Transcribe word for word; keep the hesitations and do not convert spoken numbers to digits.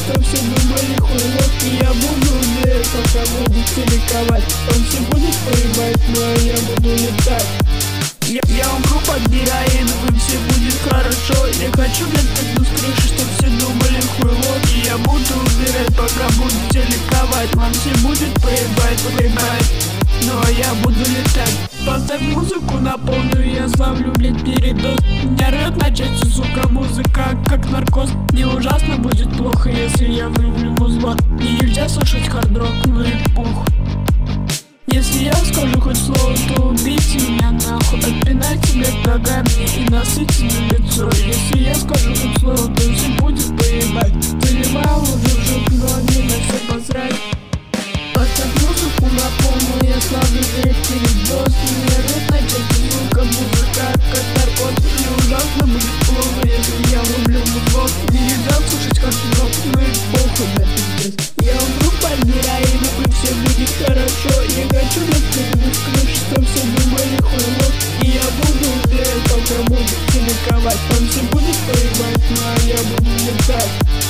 что все думали хуйло. И я буду умереть, пока будете ликовать. Он все будет поебать, ну а я буду летать. Я, я умру под героином, и все будет хорошо. Я хочу дать пизду с крыши, чтоб все думали хуйло. И я буду умирать, пока будете ликовать. Вам все будет поебать, поебать, ну а я буду летать. Поставь музыку на полную, я славлю, блядь, передоз. Меня рвет на части, сука, музыка, как наркоз. Мне ужасно будет плохо, если я влюблю музло. Мне нельзя слушать хард-рок, ну и пух. Если я скажу хоть слово, то убейте меня нахуй. Отпинайте, блядь, ногами и насыте на лицо. Если я скажу хоть слово, то все будет поебать. Заливал уже в жопу, но мне на все посрать. Поставь музыку на полную, я славлю, блядь, передоз. Меня рвет на части, сука, музыка, как наркоз. Мне ужасно будет плохо, если я влюблю музло. Мне нельзя слушать хард-рок, ну и похуй, блядь, пиздец. Я умру под героином, и все будет хорошо. Я хочу дать пизду с крыши, чтоб все думали хуйло. И я буду умереть, пока будете ликовать. Он все будет поебать, ну а я буду летать.